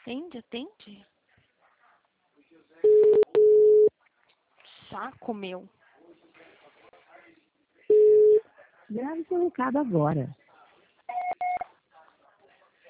Atende, atende. Saco meu. Grave seu recado agora.